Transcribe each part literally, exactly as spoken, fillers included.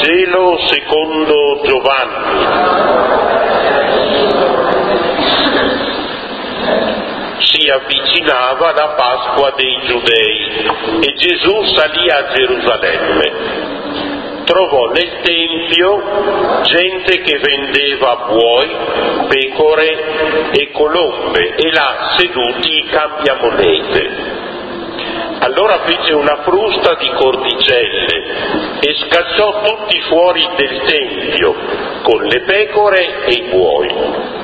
Vangelo secondo Giovanni. Si avvicinava la Pasqua dei Giudei e Gesù salì a Gerusalemme. Trovò nel Tempio gente che vendeva buoi, pecore e colombe e là seduti i cambiamonete. Allora fece una frusta di cordicelle e scacciò tutti fuori del Tempio con le pecore e i buoi.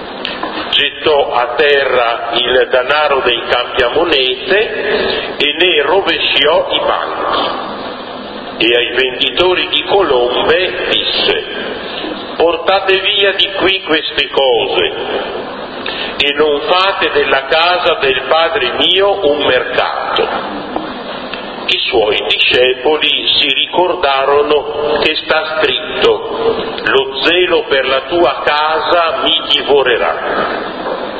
Gettò a terra il denaro dei cambiamonete e ne rovesciò i banchi. E ai venditori di colombe disse: portate via di qui queste cose e non fate della casa del Padre mio un mercato. I suoi discepoli si ricordarono che sta scritto: lo zelo per la tua casa mi divorerà.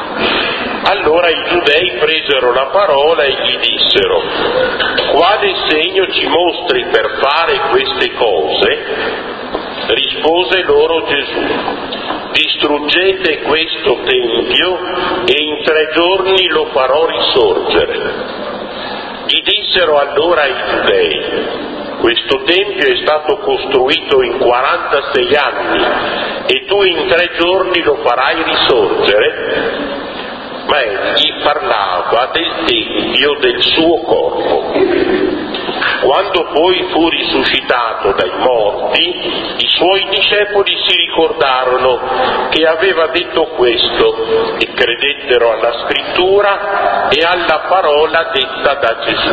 Allora i giudei presero la parola e gli dissero: quale segno ci mostri per fare queste cose? Rispose loro Gesù: distruggete questo tempio e in tre giorni lo farò risorgere. Gli dissero allora i giudei: questo tempio è stato costruito in quarantasei anni e tu in tre giorni lo farai risorgere? Ma egli parlava del tempio del suo corpo. Quando poi fu risuscitato dai morti, i suoi discepoli si ricordarono che aveva detto questo e credettero alla scrittura e alla parola detta da Gesù.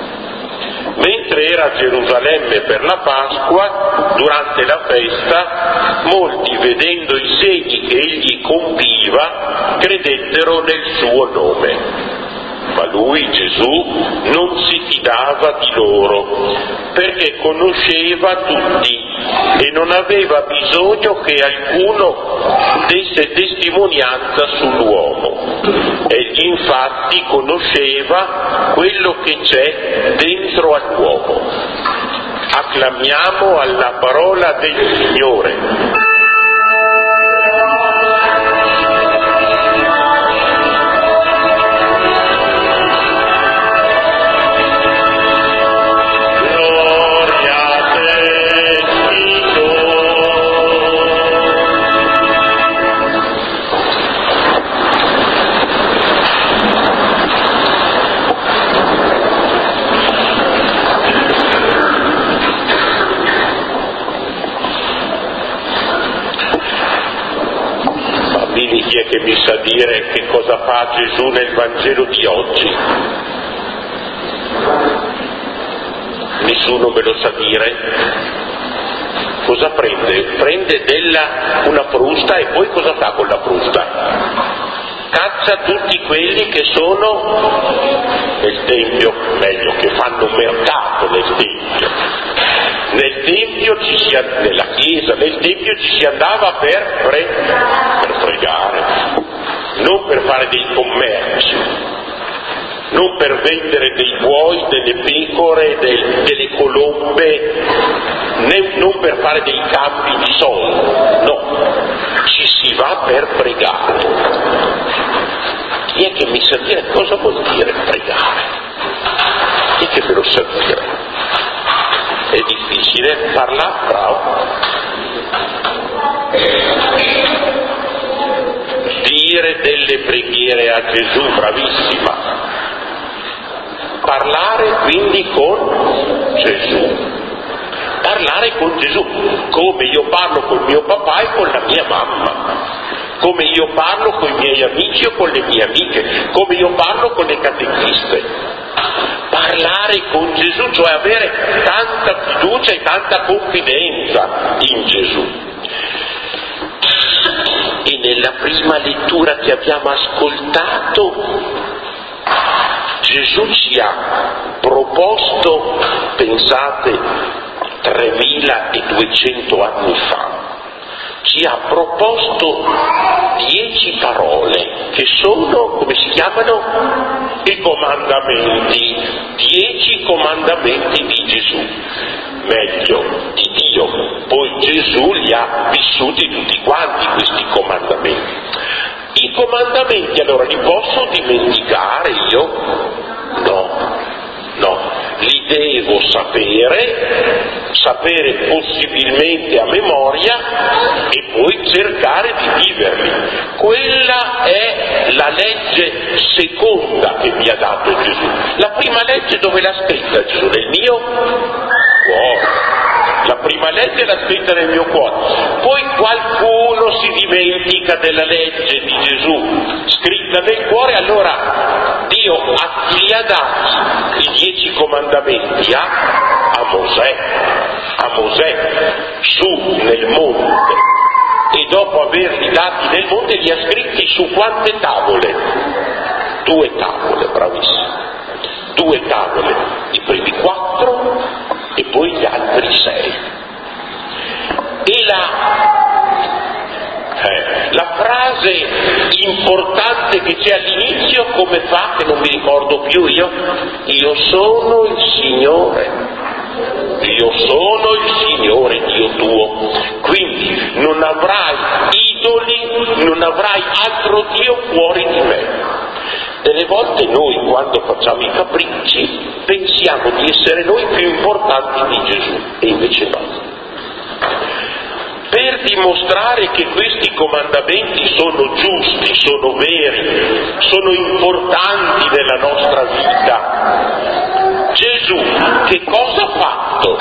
Mentre era a Gerusalemme per la Pasqua, durante la festa, molti, vedendo i segni che egli compiva, credettero nel suo nome. Ma lui, Gesù, non si fidava di loro, perché conosceva tutti e non aveva bisogno che alcuno desse testimonianza sull'uomo. Egli infatti conosceva quello che c'è dentro all'uomo. Acclamiamo alla parola del Signore. Chi è che mi sa dire che cosa fa Gesù nel Vangelo di oggi? Nessuno me lo sa dire? Cosa prende? Prende della, una frusta e poi cosa fa con la frusta? Caccia tutti quelli che sono nel Tempio, meglio, che fanno mercato nel Tempio. Nel Tempio ci si, nella Chiesa, nel Tempio ci si andava per, pre, per pregare, non per fare dei commerci, non per vendere dei buoi, delle pecore, del, delle colombe, né, non per fare dei cambi di soldi, no, ci si va per pregare. Chi è che mi sa dire cosa vuol dire pregare? Chi è che me lo sa dire? È difficile parlare, bravo. Dire delle preghiere a Gesù, bravissima. Parlare quindi con Gesù. Parlare con Gesù, come io parlo con mio papà e con la mia mamma, come io parlo con i miei amici o con le mie amiche, come io parlo con le catechiste. Parlare con Gesù, cioè avere tanta fiducia e tanta confidenza in Gesù. E nella prima lettura che abbiamo ascoltato, Gesù ci ha proposto, pensate, tremiladuecento anni fa, ci ha proposto dieci parole che sono, come si chiamano? I comandamenti, dieci comandamenti di Gesù, meglio, di Dio. Poi Gesù li ha vissuti tutti quanti questi comandamenti. I comandamenti allora li posso dimenticare io? No, no, li devo sapere, sapere possibilmente a memoria e poi cercare di viverli. Quella è la legge seconda che mi ha dato Gesù. La prima legge dove l'ha scritta Gesù? Nel mio cuore. La prima legge l'ha scritta nel mio cuore. Poi qualcuno si dimentica della legge di Gesù scritta nel cuore, allora Dio a chi li ha dati i dieci comandamenti? A, a Mosè, a Mosè, su nel monte, e dopo averli dati nel monte li ha scritti su quante tavole? Due tavole, bravissimo, due tavole, i primi quattro e poi gli altri sei. E la Eh, la frase importante che c'è all'inizio, come fa, che non mi ricordo più io? Io sono il Signore, io sono il Signore Dio tuo. Quindi non avrai idoli, non avrai altro Dio fuori di me. Delle volte noi, quando facciamo i capricci, pensiamo di essere noi più importanti di Gesù, e invece no. Per dimostrare che questi comandamenti sono giusti, sono veri, sono importanti nella nostra vita, Gesù che cosa ha fatto?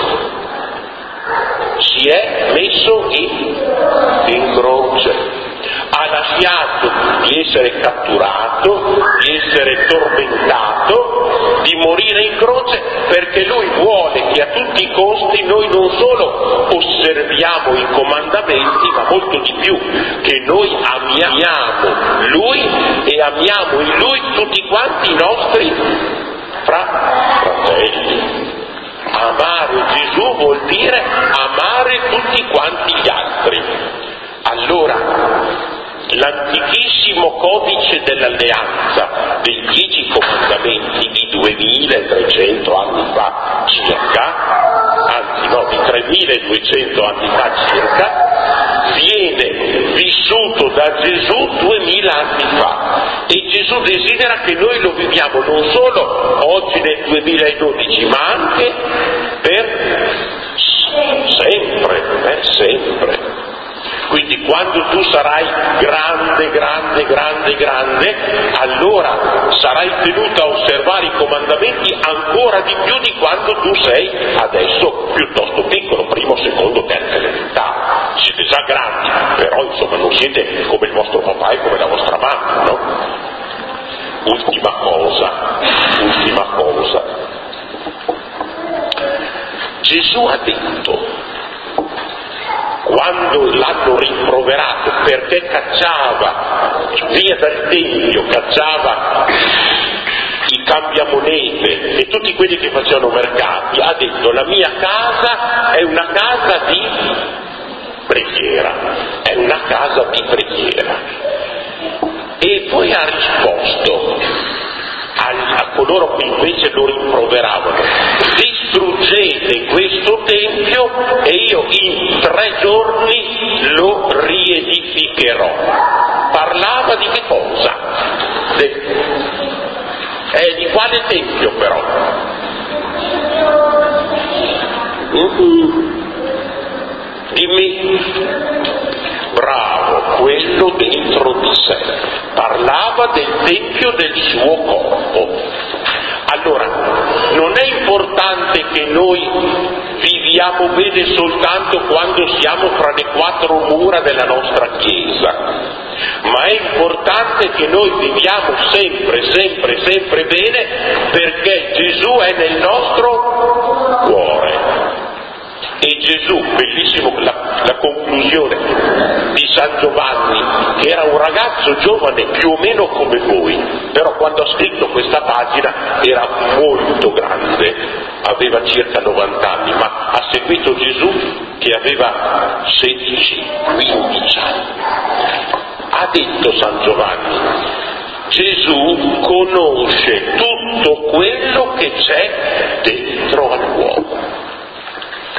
Si è messo in, in croce. Ha lasciato di essere catturato, di essere tormentato, di morire in croce, perché Lui vuole che a tutti i costi noi non solo osserviamo i comandamenti, ma molto di più, che noi amiamo Lui e amiamo in Lui tutti quanti i nostri fra- fratelli. Amare Gesù vuol dire amare tutti quanti gli altri. Allora, l'antichissimo codice dell'alleanza dei dieci comandamenti di duemilatrecento anni fa circa, anzi no, di tremiladuecento anni fa circa, viene vissuto da Gesù duemila anni fa, e Gesù desidera che noi lo viviamo non solo oggi nel duemiladodici, ma anche per sempre, per sempre. Quindi quando tu sarai grande, grande, grande, grande, allora sarai tenuto a osservare i comandamenti ancora di più di quando tu sei adesso piuttosto piccolo, primo, secondo, terza elementare. Siete già grandi, però insomma non siete come il vostro papà e come la vostra mamma, no? Ultima cosa, ultima cosa. Gesù ha detto, quando l'hanno rimproverato perché cacciava via dal Tempio, cacciava i cambiamonete e tutti quelli che facevano mercati, ha detto: la mia casa è una casa di preghiera, è una casa di preghiera. E poi ha risposto a coloro che invece lo rimproveravano: distruggete questo tempio e io in tre giorni lo riedificherò. Parlava di che cosa? De... Eh, di quale tempio però? Mm-hmm. Dimmi. Bravo, quello dentro di sé. Parlava del tempio del suo corpo. Allora, non è importante che noi viviamo bene soltanto quando siamo fra le quattro mura della nostra chiesa, ma è importante che noi viviamo sempre, sempre, sempre bene, perché Gesù è nel nostro cuore. E Gesù, bellissimo la, la conclusione di San Giovanni, che era un ragazzo giovane più o meno come voi, però quando ha scritto questa pagina era molto grande, aveva circa novanta anni, ma ha seguito Gesù che aveva sedici quindici anni. Ha detto San Giovanni: Gesù conosce tutto quello che c'è dentro all'uomo.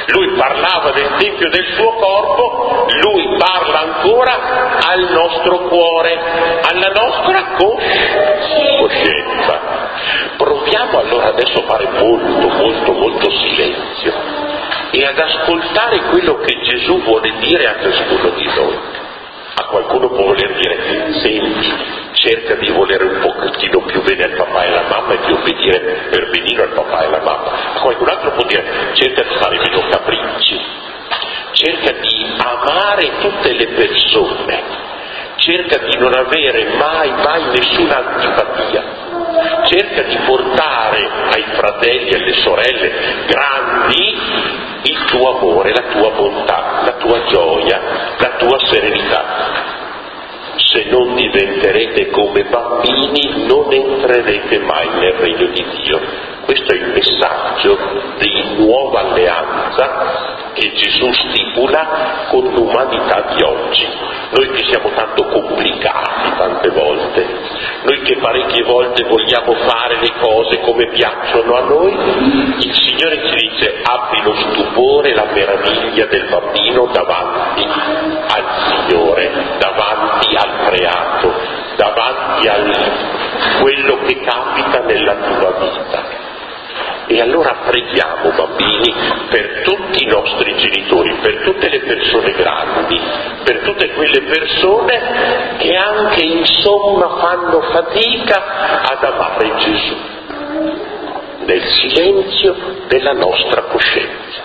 Lui parlava del Tempio del suo corpo, lui parla ancora al nostro cuore, alla nostra coscienza. Proviamo allora adesso a fare molto, molto, molto silenzio e ad ascoltare quello che Gesù vuole dire a ciascuno di noi. A qualcuno può voler dire: senti, cerca di volere un pochettino più bene al papà e alla mamma e di obbedire per benino al papà e alla mamma. A qualcun altro può dire: cerca di fare meno capricci, cerca di amare tutte le persone, cerca di non avere mai, mai nessuna antipatia, cerca di portare ai fratelli e alle sorelle grandi il tuo amore, la tua bontà, la tua gioia, la tua serenità. Se non diventerete come bambini non entrerete mai nel regno di Dio. Questo è il messaggio di nuova alleanza che Gesù stipula con l'umanità di oggi. Noi che siamo tanto complicati tante volte, noi che parecchie volte vogliamo fare le cose come piacciono a noi, il Signore ci dice: abbi lo stupore, la meraviglia del bambino davanti al Signore, davanti al creato, davanti a quello che capita nella tua vita. E allora preghiamo, bambini, per tutti i nostri genitori, per tutte le persone grandi, per tutte quelle persone che anche insomma fanno fatica ad amare Gesù, nel silenzio della nostra coscienza.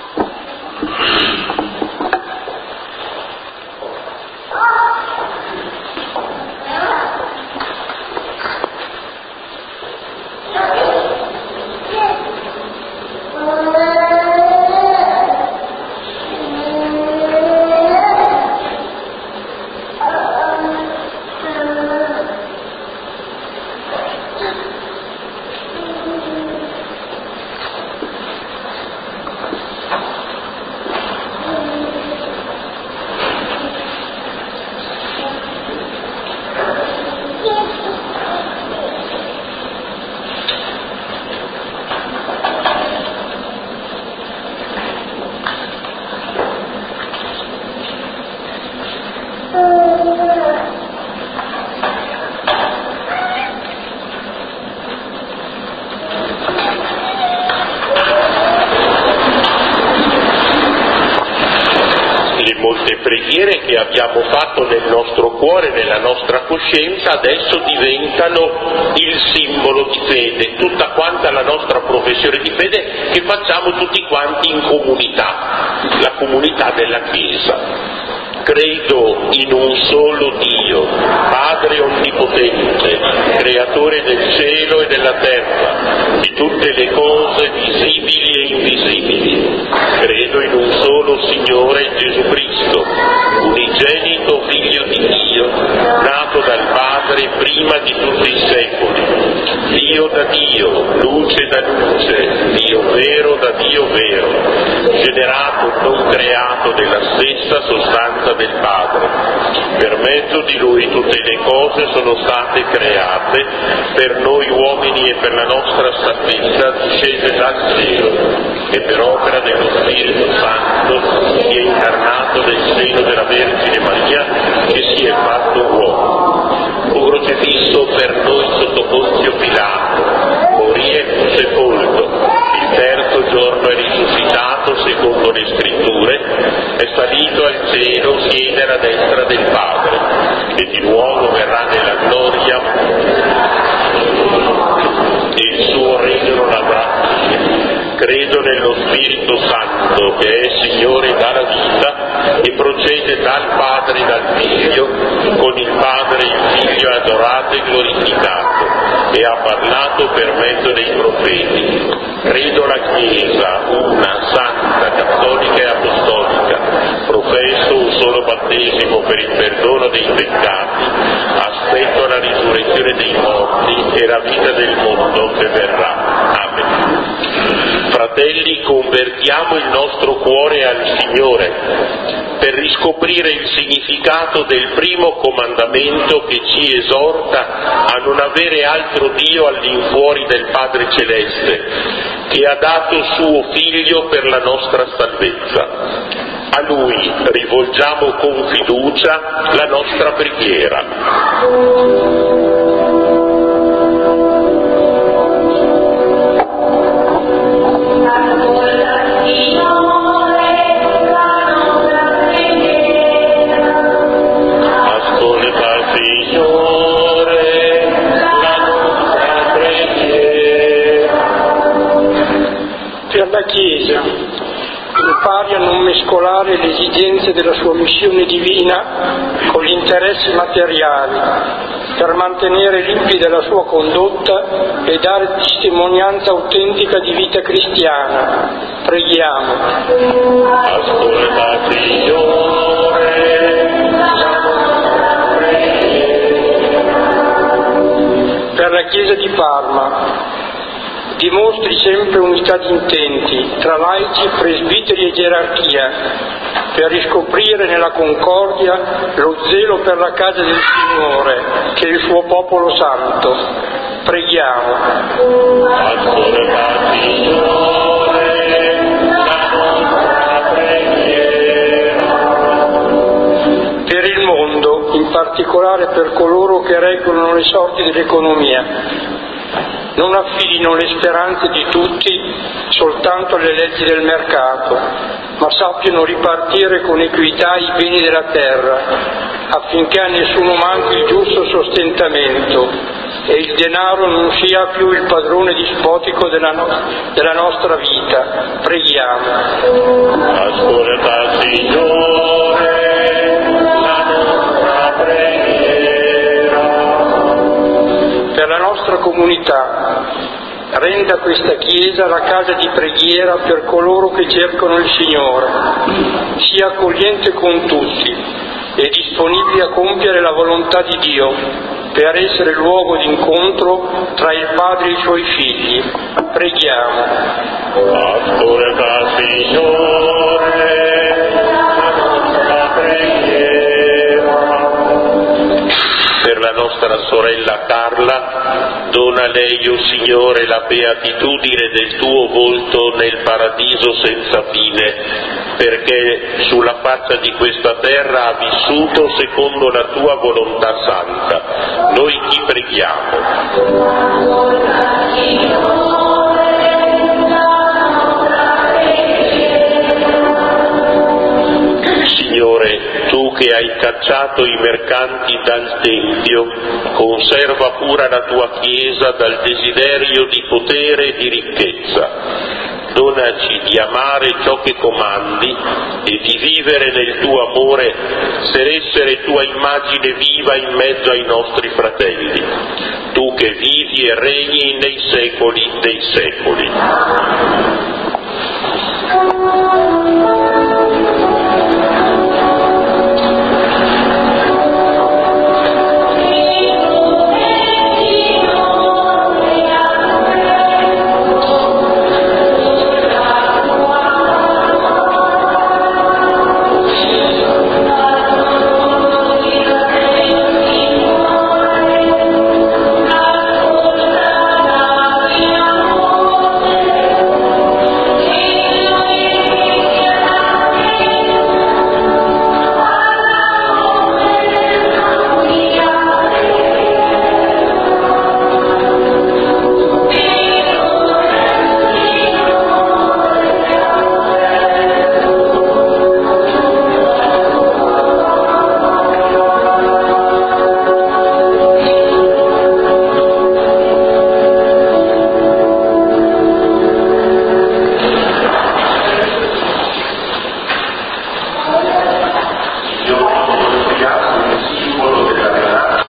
Che abbiamo fatto nel nostro cuore, nella nostra coscienza, adesso diventano il simbolo di fede, tutta quanta la nostra professione di fede che facciamo tutti quanti in comunità, la comunità della Chiesa. Credo in un solo Dio, Padre Onnipotente, Creatore del cielo e della terra, di tutte le cose visibili e invisibili. Credo in un solo Signore Gesù Cristo, unigenito Figlio di Dio, nato dal Padre prima di tutti i secoli, Dio da Dio, luce da luce, Dio vero da Dio vero, generato, non creato della stessa sostanza del Padre. Per mezzo di Lui tutte le cose sono state create, per noi uomini e per la nostra salvezza discese dal cielo, e per opera dello Spirito Santo si è incarnato nel seno della Vergine Maria, che si è fatto uomo. Fu crocifisso per noi sotto Ponzio Pilato, morì e fu sepolto, il terzo giorno è risuscitato secondo le Scritture, è salito al cielo, siede alla destra del Padre, e di nuovo verrà nella gloria, e il suo regno non avrà fine. Credo nello Spirito Santo, che è Signore e dà la vita, e procede dal Padre e dal Figlio, con il Padre e il Figlio è adorato e glorificato, e ha parlato per mezzo dei profeti. Credo la Chiesa, una, santa, cattolica e apostolica, professo un solo battesimo per il perdono dei peccati, aspetto la risurrezione dei morti e la vita del mondo che verrà. Amen. Fratelli, convertiamo il nostro cuore al Signore per riscoprire il significato del primo comandamento che ci esorta a non avere altro Dio all'infuori del Padre Celeste, che ha dato suo Figlio per la nostra salvezza. A Lui rivolgiamo con fiducia la nostra preghiera. La Chiesa, pari a non mescolare le esigenze della sua missione divina con gli interessi materiali, per mantenere limpida la sua condotta e dare testimonianza autentica di vita cristiana. Preghiamo. Ascolta, Signore, la nostra preghiera. Per la Chiesa di Parma, dimostri sempre unità di intenti tra laici, presbiteri e gerarchia, per riscoprire nella concordia lo zelo per la casa del Signore, che è il suo popolo santo. Preghiamo. Ascolta, Signore, la nostra preghiera. Per il mondo, in particolare per coloro che regolano le sorti dell'economia, non affidino le speranze di tutti soltanto alle leggi del mercato, ma sappiano ripartire con equità i beni della terra, affinché a nessuno manchi il giusto sostentamento e il denaro non sia più il padrone dispotico della, no- della nostra vita. Preghiamo. Ascolta, Signore, la nostra preghiera. Per la nostra comunità, renda questa Chiesa la casa di preghiera per coloro che cercano il Signore, sia accogliente con tutti e disponibile a compiere la volontà di Dio, per essere luogo di incontro tra il Padre e i Suoi figli. Preghiamo. Ascolta, Signore, la nostra preghiera. Per la nostra sorella Carla, dona a lei, o Signore, la beatitudine del tuo volto nel paradiso senza fine, perché sulla faccia di questa terra ha vissuto secondo la tua volontà santa. Noi ti preghiamo. Signore, tu che hai cacciato i mercanti dal Tempio, conserva pura la tua Chiesa dal desiderio di potere e di ricchezza. Donaci di amare ciò che comandi e di vivere nel tuo amore per essere tua immagine viva in mezzo ai nostri fratelli. Tu che vivi e regni nei secoli dei secoli.